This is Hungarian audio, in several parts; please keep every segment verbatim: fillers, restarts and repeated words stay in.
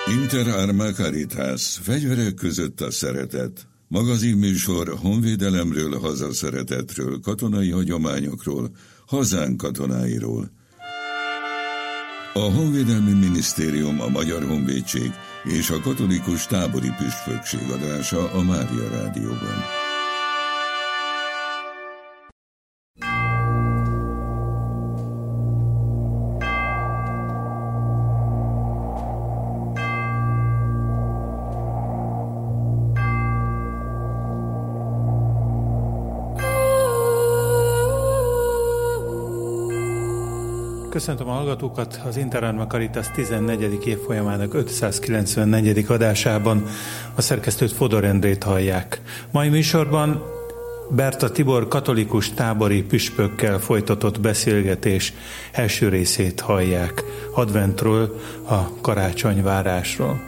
Inter Arma Caritas, fegyverek között a szeretet. Magazinműsor honvédelemről, hazaszeretetről, katonai hagyományokról, hazánk katonáiról. A Honvédelmi Minisztérium, a Magyar Honvédség és a Katolikus Tábori Püspökség adása a Mária Rádióban. Köszöntöm a hallgatókat az Inter Arma Caritas tizennegyedik évfolyamának ötszázkilencvennegyedik adásában. A szerkesztőt Fodor Endrét hallják. Mai műsorban Berta Tibor katolikus tábori püspökkel folytatott beszélgetés első részét hallják. Adventről, a karácsonyvárásról.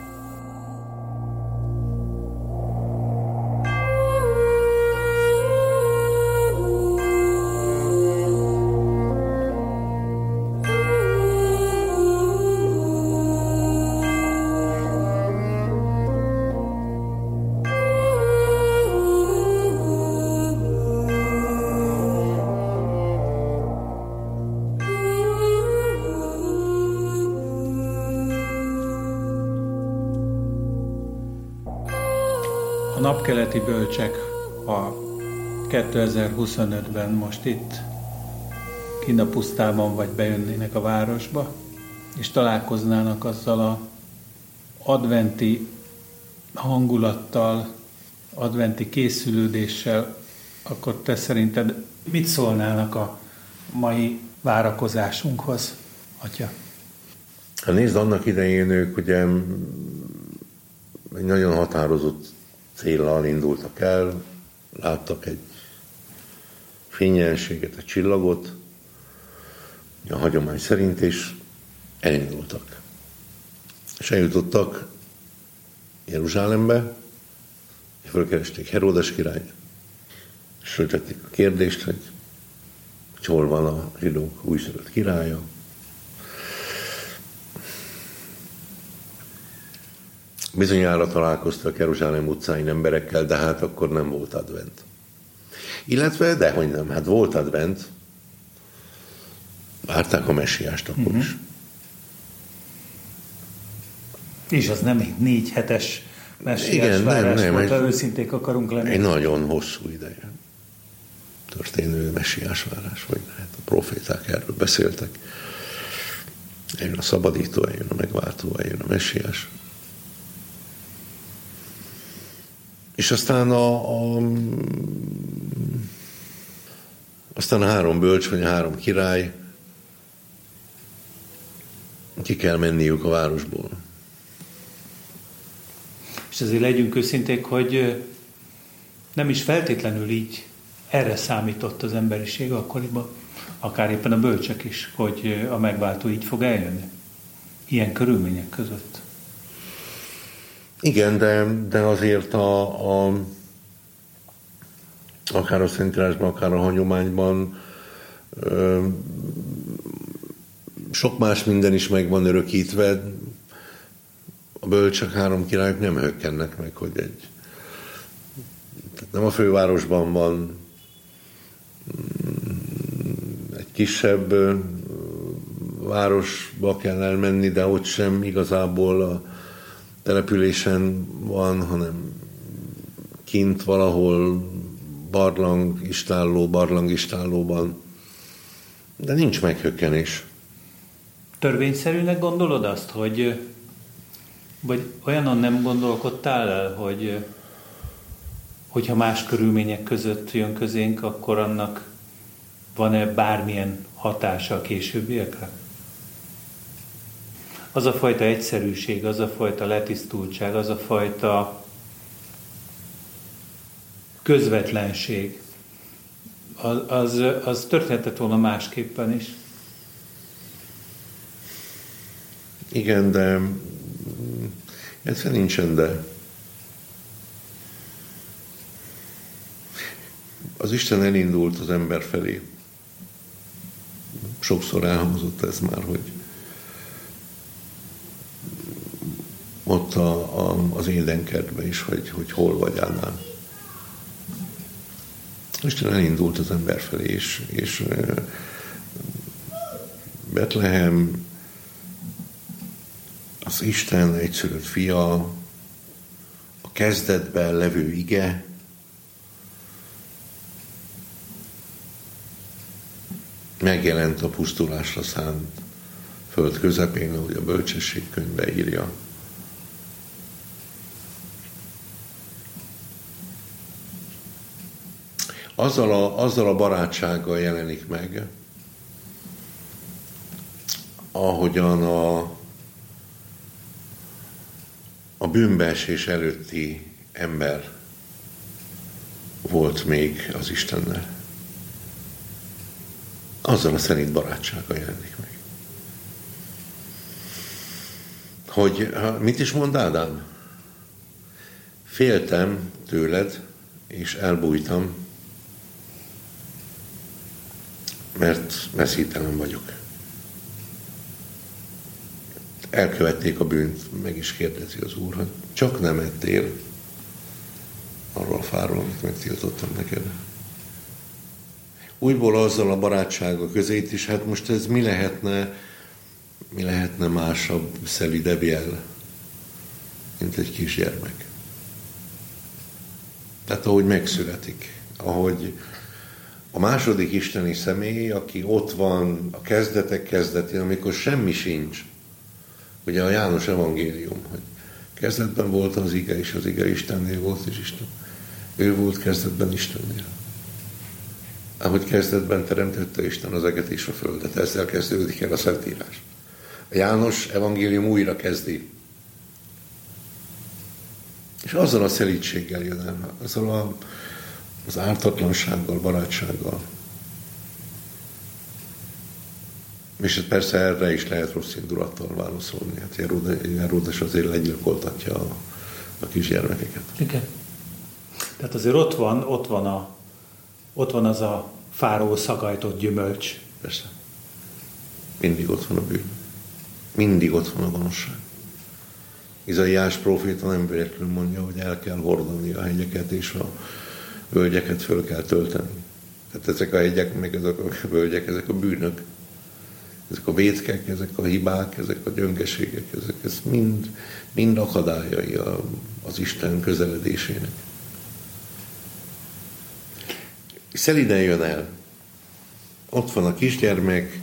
Napkeleti bölcsek a kétezer-huszonötben most itt kint a pusztában vagy bejönnének a városba, és találkoznának azzal a adventi hangulattal, adventi készülődéssel, akkor te szerinted mit szólnának a mai várakozásunkhoz, Atya? Hát nézd, annak idején ők ugye egy nagyon határozott céllal indultak el, láttak egy fényjelenséget, egy csillagot, a hagyomány szerint, és elindultak. És eljutottak Jeruzsálembe, és fölkeresték Heródes királyt, és föltették a kérdést, hogy, hogy hol van a zsidók újszülött királya. Bizonyára találkoztak Jeruzsálem utcáin emberekkel, de hát akkor nem volt advent. Illetve, dehogy nem, hát volt advent, várták a messiást akkor uh-huh. is. És az nem egy négy hetes messiás igen, várás nem, nem, volt, ha őszinték akarunk lenni. Egy nagyon hosszú ideje történő messiás várás, vagy lehet a proféták erről beszéltek. Eljön a szabadító, eljön a megváltó, eljön a messiás. És aztán a, a, aztán a három bölcs, vagy a három király, ki kell menniük a városból. És azért legyünk őszinték, hogy nem is feltétlenül így erre számított az emberiség akkoriban, akár éppen a bölcsek is, hogy a megváltó így fog eljönni. Ilyen körülmények között. Igen, de, de azért a, a, akár a Szentírásban, akár a hagyományban ö, sok más minden is meg van örökítve. A bölcsek, három királyok nem hökkennek meg, hogy egy tehát nem a fővárosban van, egy kisebb városba kell elmenni, de ott sem igazából a településen van, hanem kint valahol barlangistálló, barlangistállóban. De nincs meghökkenés. Törvényszerűnek gondolod azt, hogy vagy olyanon nem gondolkodtál el, hogy hogyha más körülmények között jön közénk, akkor annak van-e bármilyen hatása a későbbiekre? Az a fajta egyszerűség, az a fajta letisztultság, az a fajta közvetlenség, az, az, az történhetett volna másképpen is. Igen, de ez nincsen, de az Isten elindult az ember felé. Sokszor elhangzott ez már, hogy ott a, a, az édenkertben is, hogy, hogy hol vagy Ádám. Isten elindult az ember felé, és, és Betlehem, az Isten egyszülött fia, a kezdetben levő ige, megjelent a pusztulásra szánt föld közepén, ahogy a bölcsesség könyvbe írja. Azzal a, azzal a barátsággal jelenik meg, ahogyan a, a bűnbeesés előtti ember volt még az Istennel. Azzal a szerint barátsággal jelenik meg. Hogy mit is mond Ádám? Féltem tőled, és elbújtam, mert veszélytelen vagyok. Elkövették a bűnt, meg is kérdezi az Úr, hogy csak nem ettél arról a fáról, amit megtiltottam neked. Újból azzal a barátsággal közét is, hát most ez mi lehetne, mi lehetne másabb, szelidebb jel, mint egy kisgyermek. Tehát ahogy megszületik, ahogy a második isteni személy, aki ott van a kezdetek kezdetén, amikor semmi sincs. Ugye a János evangélium, hogy kezdetben volt az ige, és az ige Istennél volt, és Isten. Ő volt kezdetben Istennél. Ahogy kezdetben teremtette Isten az eget és a földet. Ezzel kezdődik el a Szentírás. A János evangélium újra kezdi. És azzal a szelídséggel jön el, azzal a, az ártatlansággal, barátsággal. És persze erre is lehet rossz indulattal válaszolni. Hát Heródes azért legyilkoltatja a, a kisgyermekeket. Igen. Tehát azért ott van, ott van, a, ott van az a fáról szagajtott gyümölcs. Persze. Mindig ott van a bűn. Mindig ott van a gonoszság. Izaiás próféta nem véletlenül mondja, hogy el kell hordani a hegyeket, és a völgyeket föl kell tölteni. Tehát ezek a hegyek, meg ezek a völgyek, ezek a bűnök. Ezek a vétkek, ezek a hibák, ezek a gyöngeségek, ezek ez mind, mind akadályai a, az Isten közeledésének. Szeliden jön el. Ott van a kisgyermek,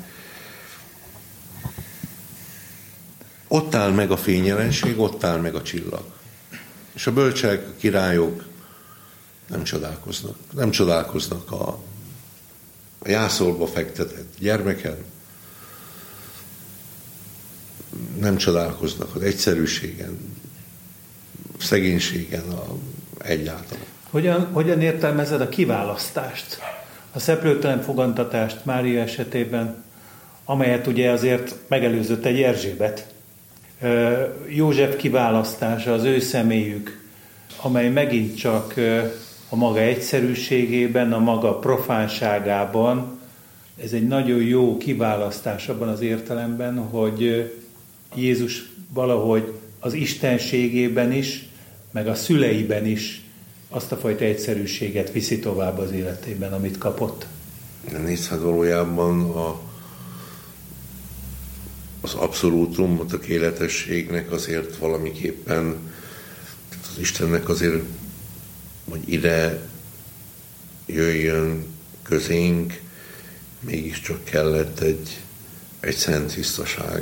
ott áll meg a fényjelenség, ott áll meg a csillag. És a bölcsek, a királyok nem csodálkoznak. Nem csodálkoznak a, a jászolba fektetett gyermeken, nem csodálkoznak az egyszerűségen, szegénységen a, egyáltalán. Hogyan, hogyan értelmezed a kiválasztást? A szeplőtelen fogantatást Mária esetében, amelyet ugye azért megelőzött egy Erzsébet. József kiválasztása, az ő személyük, amely megint csak a maga egyszerűségében, a maga profánságában, ez egy nagyon jó kiválasztás abban az értelemben, hogy Jézus valahogy az istenségében is, meg a szüleiben is azt a fajta egyszerűséget viszi tovább az életében, amit kapott. Nézd, hát valójában a, az abszolútum, a tökéletességnek azért valamiképpen, az Istennek azért, hogy ide jöjjön közénk, mégiscsak kellett egy, egy szent tisztaság,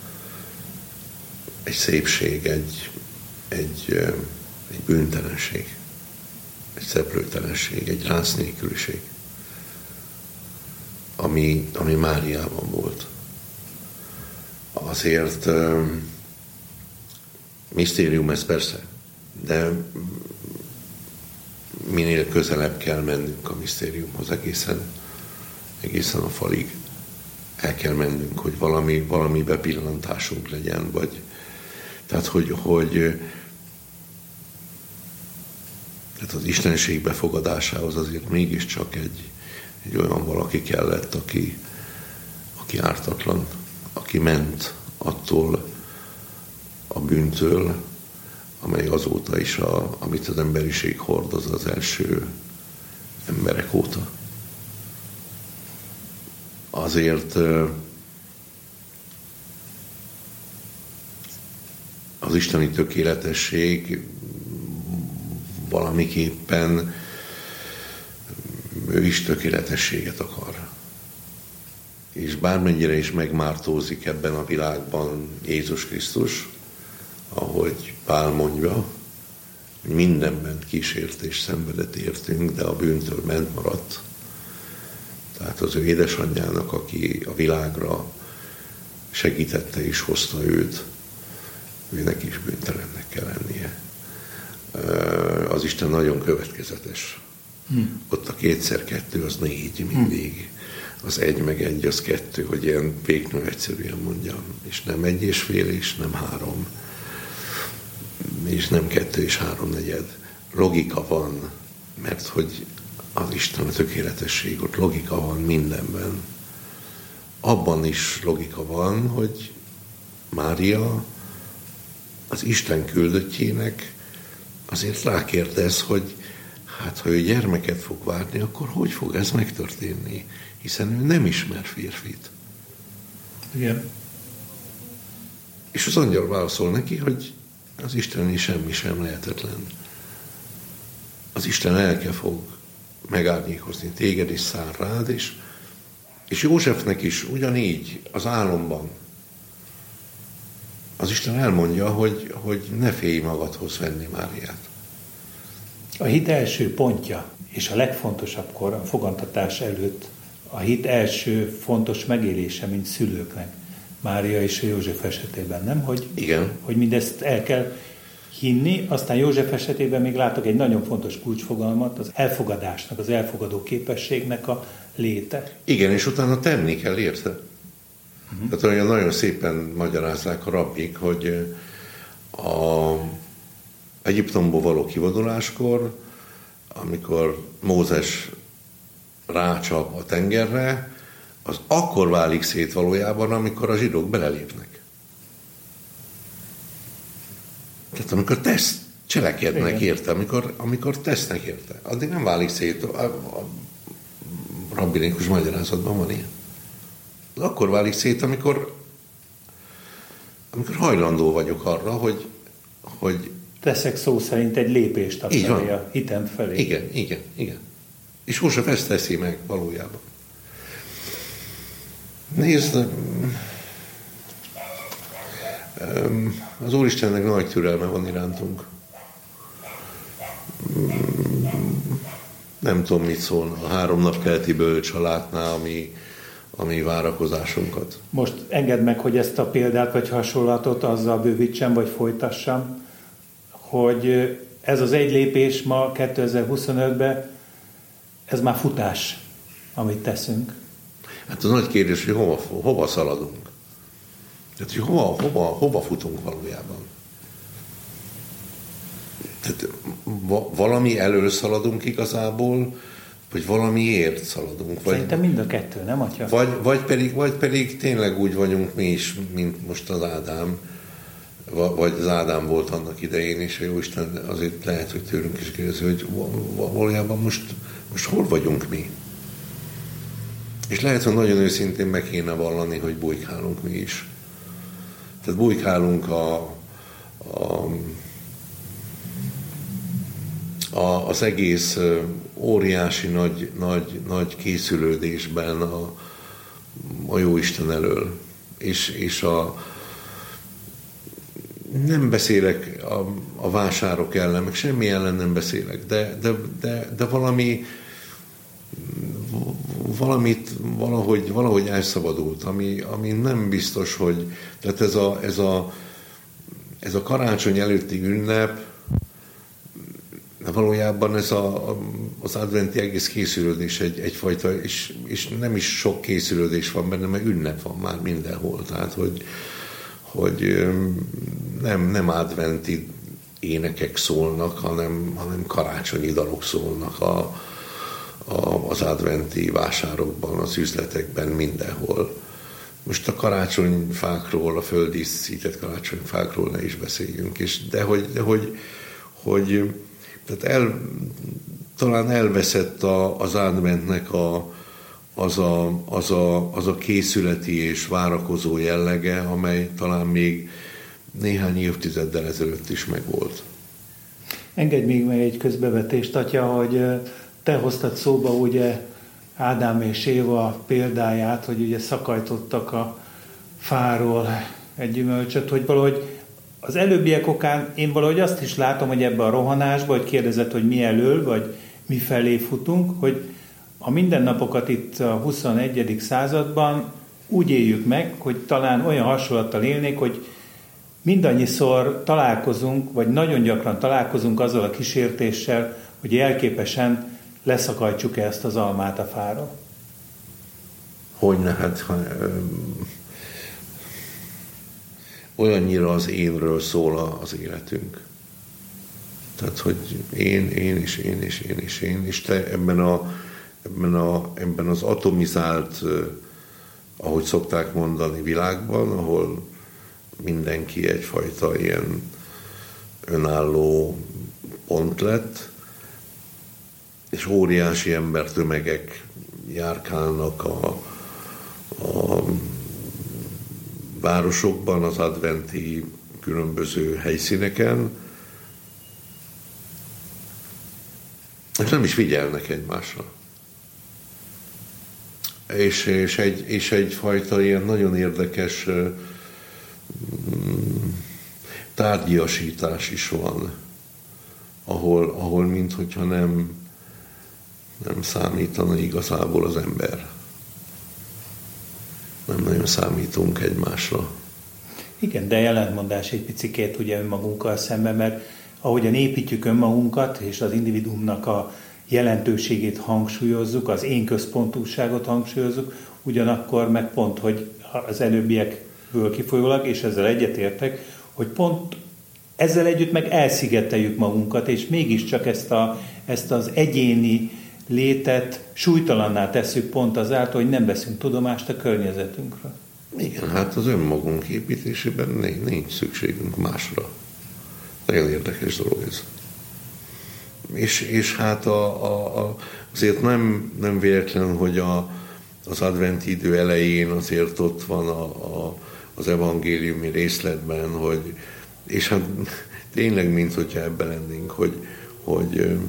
egy szépség, egy, egy, egy bűntelenség, egy szeplőtelenség, egy rász nélküliség, ami, ami Máriában volt. Azért um, misztérium ez persze, de minél közelebb kell mennünk a misztériumhoz, egészen, egészen a falig el kell mennünk, hogy valami, valami bepillantásunk legyen, vagy tehát, hogy, hogy tehát az istenség befogadásához azért mégiscsak egy, egy olyan valaki kellett, aki, aki ártatlan, aki ment attól a bűntől, amely azóta is, a, amit az emberiség hordoz az első emberek óta. Azért az isteni tökéletesség valamiképpen ő is tökéletességet akar. És bármennyire is megmártózik ebben a világban Jézus Krisztus, ahogy Pál mondja, hogy mindenben kísértés szenvedett értünk, de a bűntől ment maradt. Tehát az ő édesanyjának, aki a világra segítette és hozta őt, őnek is bűntelennek kell lennie. Az Isten nagyon következetes. Hmm. Ott a kétszer kettő az négy mindig. Az egy meg egy az kettő, hogy ilyen péknő egyszerűen mondjam. És nem egy és fél, és nem három. És nem kettő és három negyed. Logika van, mert hogy az Isten a tökéletesség, ott logika van mindenben. Abban is logika van, hogy Mária az Isten küldöttjének azért rákérdez, hogy hát ha ő gyermeket fog várni, akkor hogy fog ez megtörténni? Hiszen ő nem ismer férfit. Igen. És az angyal válaszol neki, hogy az Istennél semmi sem lehetetlen. Az Isten lelke fog megárnyékozni téged és száll rád, és, és Józsefnek is ugyanígy az álomban az Isten elmondja, hogy, hogy ne félj magadhoz venni Máriát. A hit első pontja, és a legfontosabb kor, a fogantatás előtt, a hit első fontos megélése, mint szülőknek, Mária és József esetében, nem? Hogy, igen. Hogy mindezt el kell hinni, aztán József esetében még látok egy nagyon fontos kulcsfogalmat, az elfogadásnak, az elfogadó képességnek a léte. Igen, és utána tenni kell érte. Uh-huh. Tehát olyan nagyon szépen magyarázzák a rabbik, hogy a Egyiptomból való kivonuláskor, amikor Mózes rácsap a tengerre, az akkor válik szét valójában, amikor a zsidók belelépnek. Tehát amikor tesz, cselekednek érte, amikor, amikor tesznek érte, addig nem válik szét. A, a rabbinikus magyarázatban van ilyen. Az akkor válik szét, amikor, amikor hajlandó vagyok arra, hogy, hogy teszek szó szerint egy lépést a felé, a hitem felé. Igen, igen, igen. És József ezt teszi meg valójában. Nézd, az Úristennek nagy türelme van irántunk. Nem tudom, mit szólna a három nap keleti bölcs, ha látná a mi, a mi várakozásunkat. Most engedd meg, hogy ezt a példát vagy hasonlatot azzal bővítsem, vagy folytassam, hogy ez az egy lépés ma kétezer-huszonötben, ez már futás, amit teszünk. Hát a nagy kérdés, hogy hova, hova szaladunk. Tehát, hogy hova, hova, hova futunk valójában. Tehát valami elől szaladunk igazából, vagy valamiért szaladunk. Vagy, szerintem mind a kettő, nem, atya? Vagy, vagy, pedig, vagy pedig tényleg úgy vagyunk mi is, mint most az Ádám, vagy az Ádám volt annak idején, és a Jóisten azért lehet, hogy tőlünk is kérdezi, hogy valójában most, most hol vagyunk mi? És lehet, hogy nagyon őszintén meg kéne vallani, hogy bujkálunk mi is. Tehát bujkálunk a, a, a, az egész óriási nagy, nagy, nagy készülődésben a, a Jóisten elől. És, és a nem beszélek a, a vásárok ellen, meg semmi ellen nem beszélek, de, de, de, de valami valamit valahogy, valahogy elszabadult, ami, ami nem biztos, hogy tehát ez a, ez a, ez a karácsony előtti ünnep, de valójában ez a, az adventi egész készülődés egy, egyfajta, és, és nem is sok készülődés van benne, mert ünnep van már mindenhol, tehát hogy, hogy nem, nem adventi énekek szólnak, hanem, hanem karácsonyi dalok szólnak a, a, az adventi vásárokban, az üzletekben, mindenhol. most a karácsonyfákról, a földíszített karácsonyfákról ne is beszéljünk, és de hogy, de hogy, hogy tehát el, talán elveszett a, az adventnek a, az, a, az, a, az a készületi és várakozó jellege, amely talán még néhány évtizeddel ezelőtt is megvolt. Engedj még meg egy közbevetést, Atya, hogy te hoztad szóba ugye Ádám és Éva példáját, hogy ugye szakajtottak a fáról egy gyümölcsöt, hogy valahogy az előbbiek okán én valahogy azt is látom, hogy ebbe a rohanásba, hogy kérdezett, hogy mi elől, vagy mi felé futunk, hogy a mindennapokat itt a huszonegyedik században úgy éljük meg, hogy talán olyan hasonlattal élnék, hogy mindannyiszor találkozunk, vagy nagyon gyakran találkozunk azzal a kísértéssel, hogy jelképesen leszakajtsuk ezt az almát a fáról. Hogyne, hát ha, ö, olyannyira az énről szól az életünk. Tehát, hogy én, én és én és én és én, és te ebben, a, ebben, a, ebben az atomizált, ahogy szokták mondani, világban, ahol mindenki egyfajta ilyen önálló pont lett, és óriási embertömegek járkálnak a, a városokban, az adventi különböző helyszíneken, és nem is figyelnek egymásra. És, és, egy, és egyfajta ilyen nagyon érdekes tárgyiasítás is van, ahol, ahol minthogyha nem, nem számítana igazából az ember. Nem nagyon számítunk egymásra. Igen, de ellentmondás egy picikét ugye önmagunkkal szemben, mert ahogyan építjük önmagunkat, és az individuumnak a jelentőségét hangsúlyozzuk, az én központúságot hangsúlyozzuk, ugyanakkor meg pont, hogy az előbbiekből kifolyólag, és ezzel egyetértek, hogy pont ezzel együtt meg elszigeteljük magunkat, és mégiscsak ezt, a, ezt az egyéni létet súlytalanná tesszük pont azáltal, hogy nem veszünk tudomást a környezetünkről. Igen, hát az önmagunk építésében nincs szükségünk másra. Nagyon érdekes dolog ez. És, és hát a, a, a, azért nem, nem véletlen, hogy a, az adventi idő elején azért ott van a, a, az evangéliumi részletben, hogy, és hát tényleg, mint hogyha ebben lennénk, hogy, hogy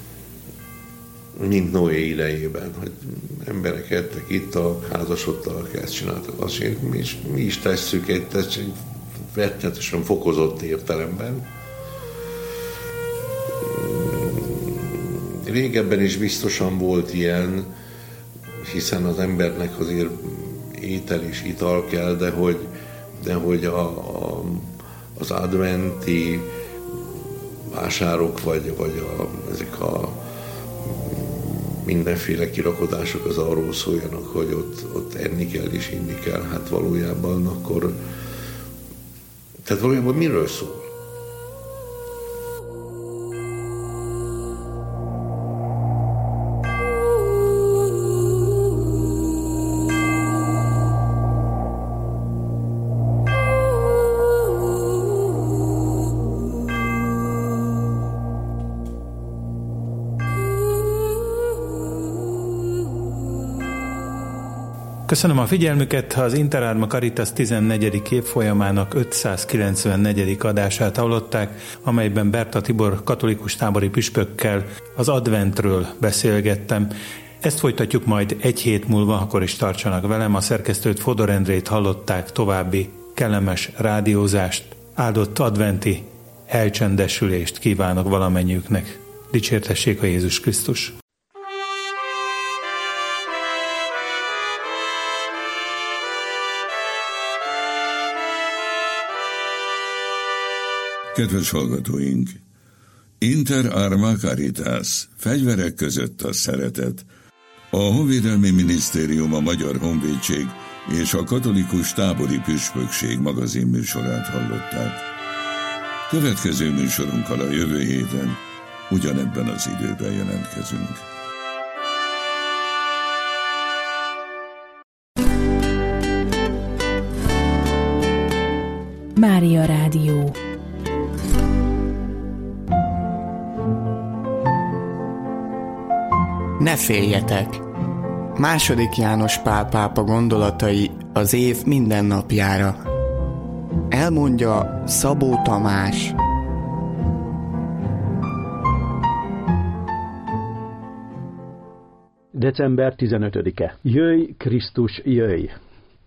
mint Noé idejében, hogy emberek ettek, ittak, házasodtak, ezt csináltak, azt csináltak, mi is, mi is tesszük egy, egy rettenetesen fokozott értelemben. Régebben is biztosan volt ilyen, hiszen az embernek azért étel és ital kell, de hogy, de hogy a, a, az adventi vásárok, vagy, vagy a, ezek a mindenféle kirakodások az arról szóljanak, hogy ott, ott enni kell és inni kell. Hát valójában akkor... Tehát valójában miről szól? Köszönöm a figyelmüket, az Interárma Caritas tizennegyedik évfolyamának ötszázkilencvennegyedik adását hallották, amelyben Berta Tibor katolikus tábori püspökkel az adventről beszélgettem. Ezt folytatjuk majd egy hét múlva, akkor is tartsanak velem. A szerkesztőt, Fodor Endrét hallották, további kellemes rádiózást, áldott adventi elcsendesülést kívánok valamennyiüknek. Dicsértessék a Jézus Krisztus! Kedves hallgatóink! Inter Arma Caritas, fegyverek között a szeretet. A Honvédelmi Minisztérium, a Magyar Honvédség és a Katolikus Tábori Püspökség magazinműsorát hallották. Következő műsorunkkal a jövő héten ugyanebben az időben jelentkezünk. Mária Rádió. Ne féljetek! Második János Pál pápa gondolatai az év minden napjára. Elmondja Szabó Tamás. december tizenötödike. Jöjj, Krisztus, jöjj!